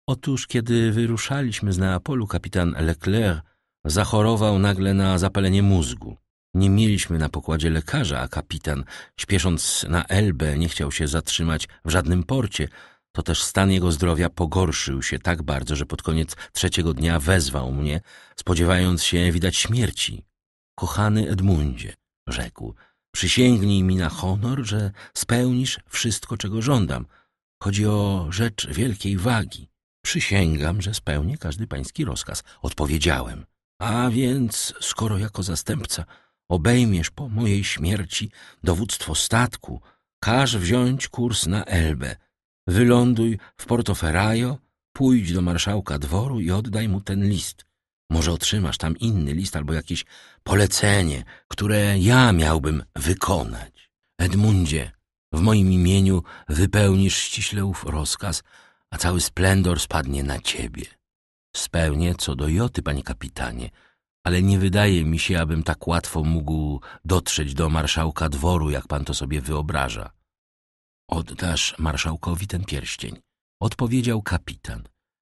Otóż, kiedy wyruszaliśmy z Neapolu, kapitan Leclerc zachorował nagle na zapalenie mózgu. Nie mieliśmy na pokładzie lekarza, a kapitan, śpiesząc na Elbę, nie chciał się zatrzymać w żadnym porcie. To też stan jego zdrowia pogorszył się tak bardzo, że pod koniec 3. dnia wezwał mnie, spodziewając się widać śmierci. Kochany Edmundzie, rzekł, przysięgnij mi na honor, że spełnisz wszystko, czego żądam. Chodzi o rzecz wielkiej wagi. Przysięgam, że spełnię każdy pański rozkaz, odpowiedziałem. A więc, skoro jako zastępca obejmiesz po mojej śmierci dowództwo statku, każ wziąć kurs na Elbę. Wyląduj w Portoferraio, pójdź do marszałka dworu i oddaj mu ten list. Może otrzymasz tam inny list albo jakieś polecenie, które ja miałbym wykonać. Edmundzie, w moim imieniu wypełnisz ściśle ów rozkaz, a cały splendor spadnie na ciebie. Spełnię co do joty, panie kapitanie, ale nie wydaje mi się, abym tak łatwo mógł dotrzeć do marszałka dworu, jak pan to sobie wyobraża. Oddasz marszałkowi ten pierścień, odpowiedział kapitan.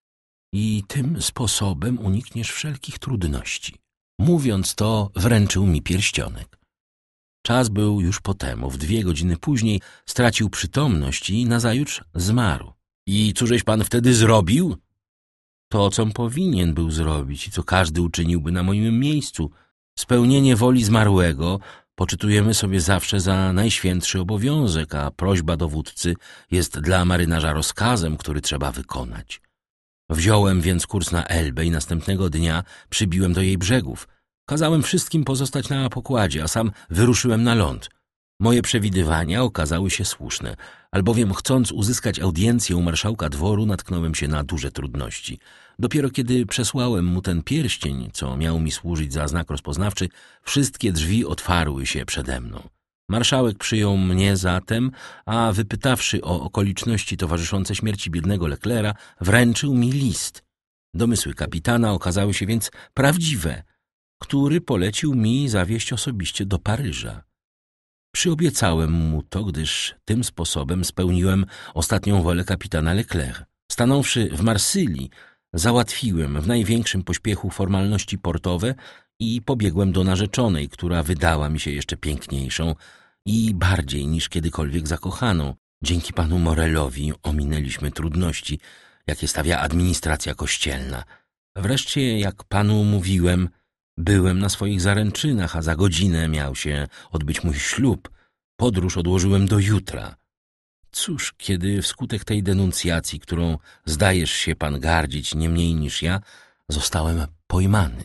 I tym sposobem unikniesz wszelkich trudności. Mówiąc to, wręczył mi pierścionek. Czas był już po temu. W 2 godziny później stracił przytomność i nazajutrz zmarł. I cóżeś pan wtedy zrobił? To, com powinien był zrobić i co każdy uczyniłby na moim miejscu. Spełnienie woli zmarłego poczytujemy sobie zawsze za najświętszy obowiązek, a prośba dowódcy jest dla marynarza rozkazem, który trzeba wykonać. Wziąłem więc kurs na Elbę i następnego dnia przybiłem do jej brzegów. Kazałem wszystkim pozostać na pokładzie, a sam wyruszyłem na ląd. Moje przewidywania okazały się słuszne, albowiem chcąc uzyskać audiencję u marszałka dworu, natknąłem się na duże trudności. Dopiero kiedy przesłałem mu ten pierścień, co miał mi służyć za znak rozpoznawczy, wszystkie drzwi otwarły się przede mną. Marszałek przyjął mnie zatem, a wypytawszy o okoliczności towarzyszące śmierci biednego Leclerca, wręczył mi list. Domysły kapitana okazały się więc prawdziwe, który polecił mi zawieźć osobiście do Paryża. Przyobiecałem mu to, gdyż tym sposobem spełniłem ostatnią wolę kapitana Leclerc. Stanąwszy w Marsylii, załatwiłem w największym pośpiechu formalności portowe i pobiegłem do narzeczonej, która wydała mi się jeszcze piękniejszą i bardziej niż kiedykolwiek zakochaną. Dzięki panu Morelowi ominęliśmy trudności, jakie stawia administracja kościelna. Wreszcie, jak panu mówiłem, byłem na swoich zaręczynach, a za godzinę miał się odbyć mój ślub. Podróż odłożyłem do jutra. Cóż, kiedy wskutek tej denuncjacji, którą zdajesz się pan gardzić nie mniej niż ja, zostałem pojmany.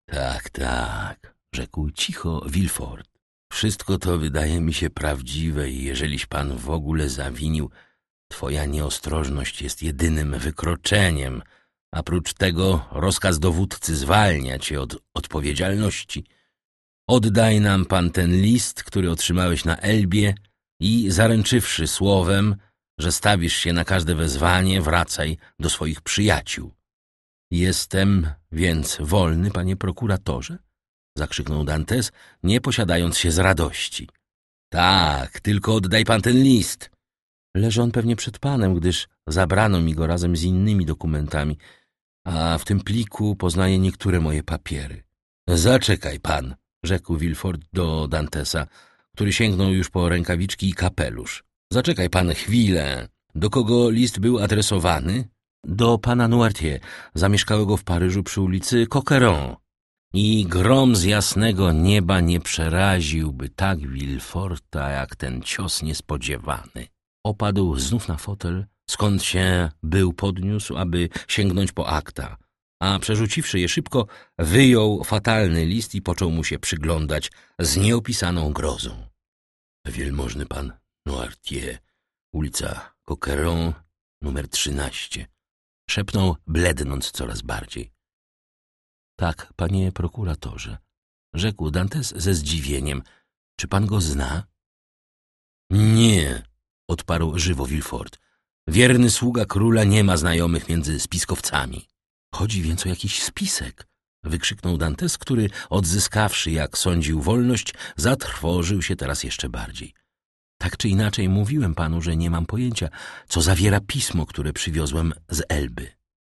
Tak, rzekł cicho Villefort. Wszystko to wydaje mi się prawdziwe i jeżeliś pan w ogóle zawinił, twoja nieostrożność jest jedynym wykroczeniem, a prócz tego rozkaz dowódcy zwalnia cię od odpowiedzialności. Oddaj nam pan ten list, który otrzymałeś na Elbie i zaręczywszy słowem, że stawisz się na każde wezwanie, wracaj do swoich przyjaciół. Jestem więc wolny, panie prokuratorze? Zakrzyknął Dantes, nie posiadając się z radości. Tak, tylko oddaj pan ten list. Leży on pewnie przed panem, gdyż zabrano mi go razem z innymi dokumentami, a w tym pliku poznaję niektóre moje papiery. Zaczekaj pan, rzekł Villefort do Dantesa, który sięgnął już po rękawiczki i kapelusz. Zaczekaj pan chwilę. Do kogo list był adresowany? Do pana Noirtier, zamieszkałego w Paryżu przy ulicy Coqueron. I grom z jasnego nieba nie przeraziłby tak Villeforta, jak ten cios niespodziewany. Opadł znów na fotel, skąd się był podniósł, aby sięgnąć po akta, a przerzuciwszy je szybko, wyjął fatalny list i począł mu się przyglądać z nieopisaną grozą. Wielmożny pan Noirtier, ulica Coqueron, numer 13. Szepnął, blednąc coraz bardziej. Tak, panie prokuratorze, rzekł Dantes ze zdziwieniem. Czy pan go zna? Nie, odparł żywo Villefort. Wierny sługa króla nie ma znajomych między spiskowcami. Chodzi więc o jakiś spisek, wykrzyknął Dantes, który odzyskawszy, jak sądził, wolność, zatrwożył się teraz jeszcze bardziej. Tak czy inaczej mówiłem panu, że nie mam pojęcia, co zawiera pismo, które przywiozłem z Elby.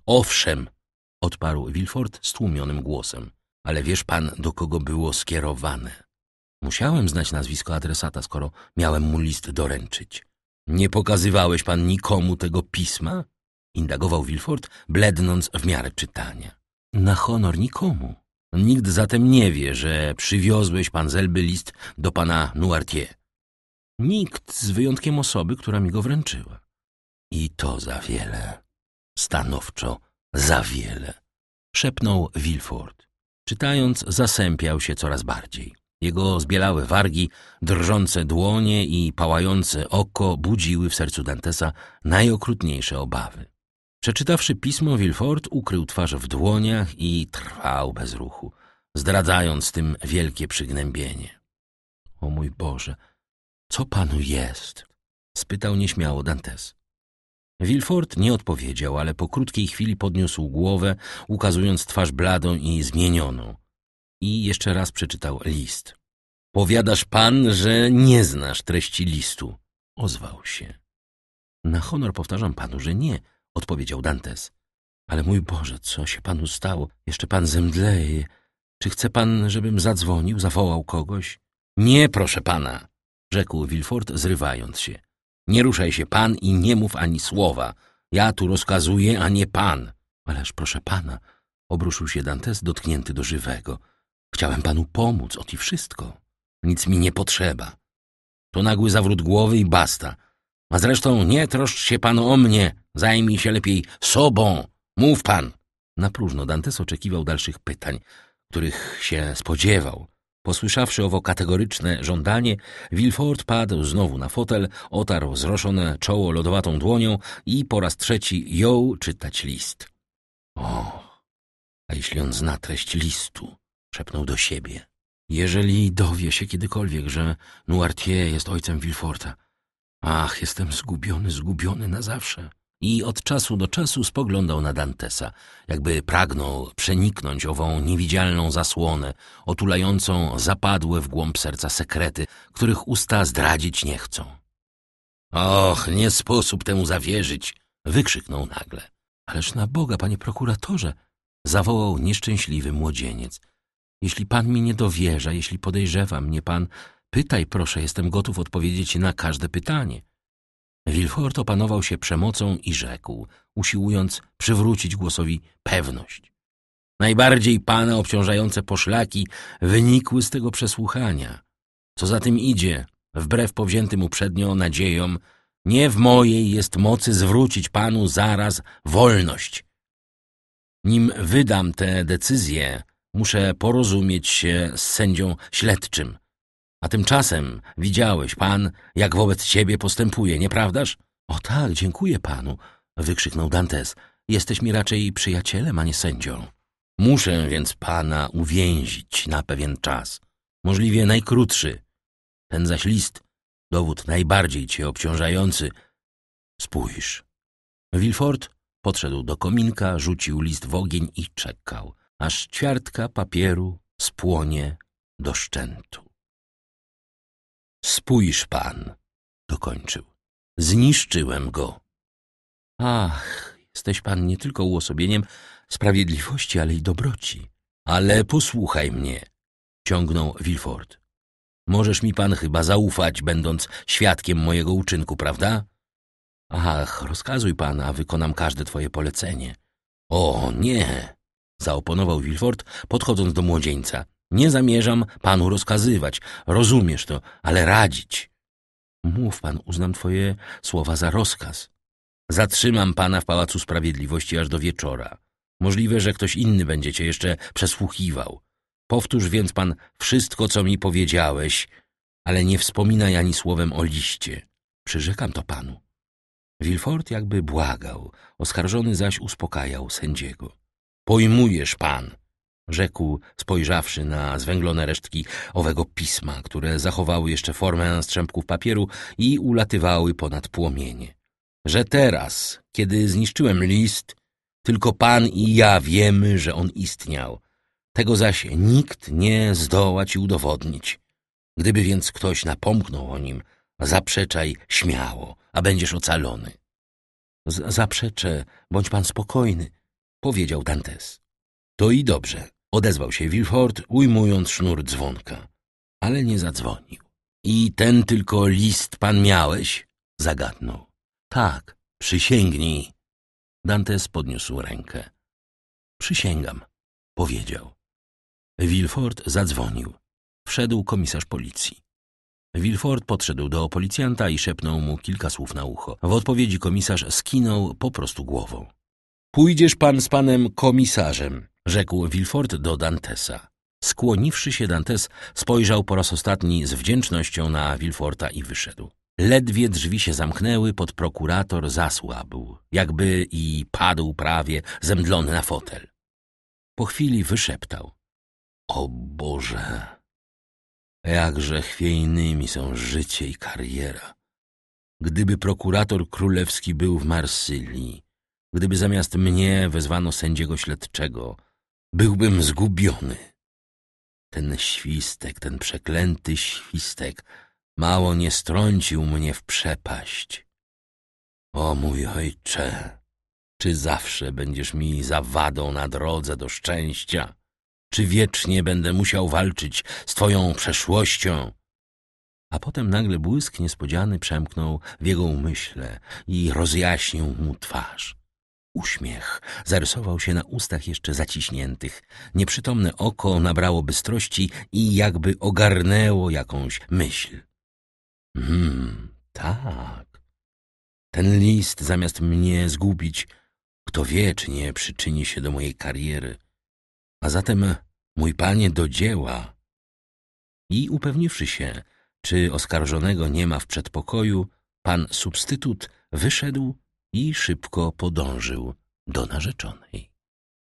Owszem, odparł Villefort stłumionym głosem. Ale wiesz pan, do kogo było skierowane? Musiałem znać nazwisko adresata, skoro miałem mu list doręczyć. Nie pokazywałeś pan nikomu tego pisma? Indagował Villefort, blednąc w miarę czytania. Na honor nikomu. Nikt zatem nie wie, że przywiozłeś pan z Elby list do pana Noirtier. Nikt, z wyjątkiem osoby, która mi go wręczyła. I to za wiele. Stanowczo za wiele. Szepnął Villefort. Czytając, zasępiał się coraz bardziej. Jego zbielałe wargi, drżące dłonie i pałające oko budziły w sercu Dantesa najokrutniejsze obawy. Przeczytawszy pismo, Villefort ukrył twarz w dłoniach i trwał bez ruchu, zdradzając tym wielkie przygnębienie. — O mój Boże, co panu jest? — spytał nieśmiało Dantes. Villefort nie odpowiedział, ale po krótkiej chwili podniósł głowę, ukazując twarz bladą i zmienioną. I jeszcze raz przeczytał list. — Powiadasz pan, że nie znasz treści listu — ozwał się. — Na honor powtarzam panu, że nie — odpowiedział Dantes. — Ale mój Boże, co się panu stało? Jeszcze pan zemdleje. Czy chce pan, żebym zadzwonił, zawołał kogoś? — Nie, proszę pana — rzekł Villefort, zrywając się. — Nie ruszaj się pan i nie mów ani słowa. Ja tu rozkazuję, a nie pan. — Ależ proszę pana — obruszył się Dantes, dotknięty do żywego. — Chciałem panu pomóc, ot i wszystko. Nic mi nie potrzeba. To nagły zawrót głowy i basta. A zresztą nie troszcz się pan o mnie. Zajmij się lepiej sobą. Mów pan. Na próżno Dantes oczekiwał dalszych pytań, których się spodziewał. Posłyszawszy owo kategoryczne żądanie, Villefort padł znowu na fotel, otarł zroszone czoło lodowatą dłonią i po raz trzeci jął czytać list. O, a jeśli on zna treść listu, szepnął do siebie. Jeżeli dowie się kiedykolwiek, że Noirtier jest ojcem Villeforta. Ach, jestem zgubiony na zawsze. I od czasu do czasu spoglądał na Dantesa, jakby pragnął przeniknąć ową niewidzialną zasłonę, otulającą zapadłe w głąb serca sekrety, których usta zdradzić nie chcą. Och, nie sposób temu zawierzyć! Wykrzyknął nagle. Ależ na Boga, panie prokuratorze! Zawołał nieszczęśliwy młodzieniec. Jeśli pan mi nie dowierza, jeśli podejrzewa mnie pan, pytaj proszę, jestem gotów odpowiedzieć na każde pytanie. Villefort opanował się przemocą i rzekł, usiłując przywrócić głosowi pewność. Najbardziej pana obciążające poszlaki wynikły z tego przesłuchania. Co za tym idzie, wbrew powziętym uprzednio nadziejom, nie w mojej jest mocy zwrócić panu zaraz wolność. Nim wydam tę decyzję, muszę porozumieć się z sędzią śledczym. A tymczasem widziałeś pan, jak wobec ciebie postępuje, nieprawdaż? O tak, dziękuję panu, wykrzyknął Dantes. Jesteś mi raczej przyjacielem, a nie sędzią. Muszę więc pana uwięzić na pewien czas, możliwie najkrótszy. Ten zaś list, dowód najbardziej cię obciążający. Spójrz. Villefort podszedł do kominka, rzucił list w ogień i czekał, aż ćwiartka papieru spłonie do szczętu. Spójrz pan, dokończył. Zniszczyłem go. Ach, jesteś pan nie tylko uosobieniem sprawiedliwości, ale i dobroci. Ale posłuchaj mnie, ciągnął Villefort. Możesz mi pan chyba zaufać, będąc świadkiem mojego uczynku, prawda? Ach, rozkazuj pan, a wykonam każde twoje polecenie. O, nie, zaoponował Villefort, podchodząc do młodzieńca. Nie zamierzam panu rozkazywać, rozumiesz to, ale radzić. Mów pan, uznam twoje słowa za rozkaz. Zatrzymam pana w Pałacu Sprawiedliwości aż do wieczora. Możliwe, że ktoś inny będzie cię jeszcze przesłuchiwał. Powtórz więc pan wszystko, co mi powiedziałeś, ale nie wspominaj ani słowem o liście. Przyrzekam to panu. Villefort jakby błagał, oskarżony zaś uspokajał sędziego. Pojmujesz pan, rzekł, spojrzawszy na zwęglone resztki owego pisma, które zachowały jeszcze formę strzępków papieru i ulatywały ponad płomienie, że teraz, kiedy zniszczyłem list, tylko pan i ja wiemy, że on istniał. Tego zaś nikt nie zdoła ci udowodnić. Gdyby więc ktoś napomknął o nim, zaprzeczaj śmiało, a będziesz ocalony. Zaprzeczę, bądź pan spokojny, powiedział Dantes. To i dobrze, odezwał się Villefort, ujmując sznur dzwonka, ale nie zadzwonił. I ten tylko list pan miałeś? Zagadnął. Tak, przysięgnij. Dantes podniósł rękę. Przysięgam, powiedział. Villefort zadzwonił. Wszedł komisarz policji. Villefort podszedł do policjanta i szepnął mu kilka słów na ucho. W odpowiedzi komisarz skinął po prostu głową. Pójdziesz pan z panem komisarzem, rzekł Villefort do Dantesa. Skłoniwszy się, Dantes spojrzał po raz ostatni z wdzięcznością na Villeforta i wyszedł. Ledwie drzwi się zamknęły, podprokurator zasłabł, jakby i padł prawie zemdlony na fotel. Po chwili wyszeptał. O Boże, jakże chwiejnymi są życie i kariera. Gdyby prokurator królewski był w Marsylii, gdyby zamiast mnie wezwano sędziego śledczego, byłbym zgubiony. Ten świstek, ten przeklęty świstek mało nie strącił mnie w przepaść. O mój ojcze, czy zawsze będziesz mi zawadą na drodze do szczęścia? Czy wiecznie będę musiał walczyć z twoją przeszłością? A potem nagle błysk niespodziany przemknął w jego umyśle i rozjaśnił mu twarz. Uśmiech zarysował się na ustach jeszcze zaciśniętych. Nieprzytomne oko nabrało bystrości i jakby ogarnęło jakąś myśl. Tak. Ten list zamiast mnie zgubić, kto wie, czy nie przyczyni się do mojej kariery. A zatem, mój panie, do dzieła. I upewniwszy się, czy oskarżonego nie ma w przedpokoju, pan substytut wyszedł i szybko podążył do narzeczonej.